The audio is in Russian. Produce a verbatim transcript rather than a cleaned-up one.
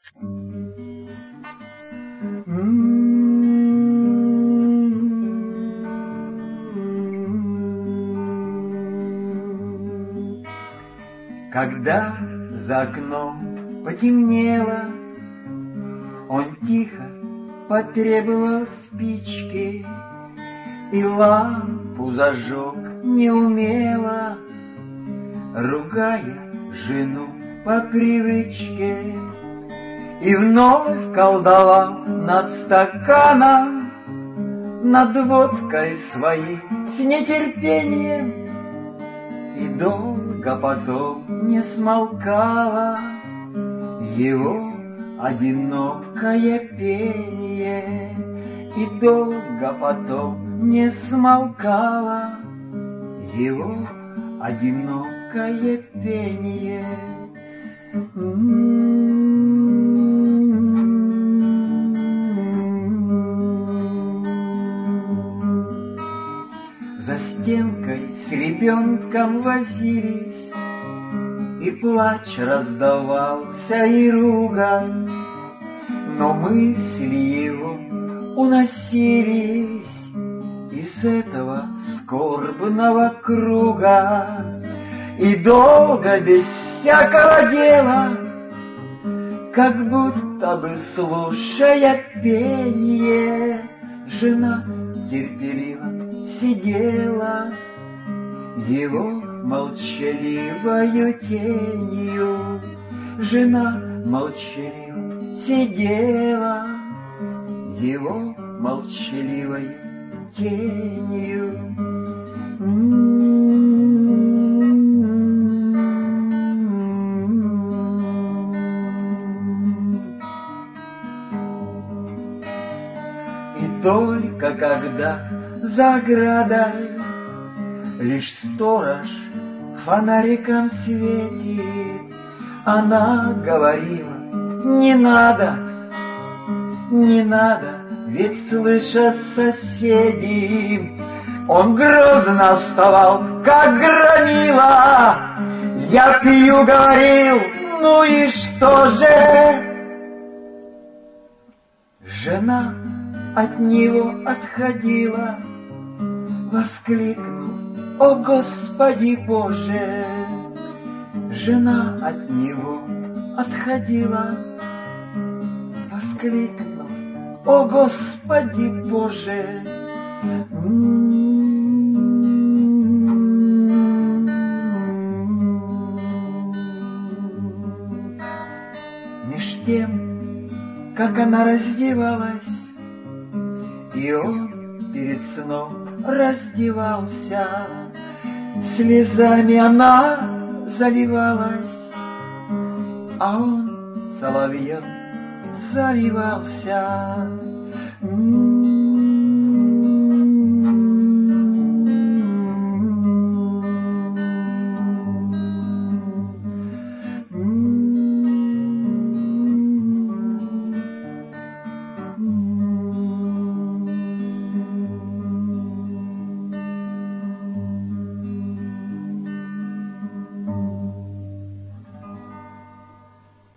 Когда за окном потемнело, он тихо потребовал спички и лампу зажег неумело, ругая жену по привычке, и вновь колдовал над стаканом, над водкой своей с нетерпением, и долго потом не смолкало его одинокое пение, и долго потом не смолкало его одинокое пение. За стенкой с ребенком возились, и плач раздавался, и ругань, но мысли его уносились из этого скорбного круга, и долго без всякого дела, как будто бы слушая пение, жена терпеливо сидела его молчаливою тенью. Жена молчаливо сидела его молчаливой тенью. И только когда за оградой лишь сторож фонариком светит, она говорила: не надо, не надо, ведь слышат соседи. Он грозно вставал, как громила. Я пью, говорил, ну и что же? Жена от него отходила, воскликнув: о Господи Боже! Жена от него отходила, воскликнув: о Господи Боже! Меж тем, как она раздевалась, и он перед сном раздевался, слезами она заливалась, а он соловьем заливался. М-м-м.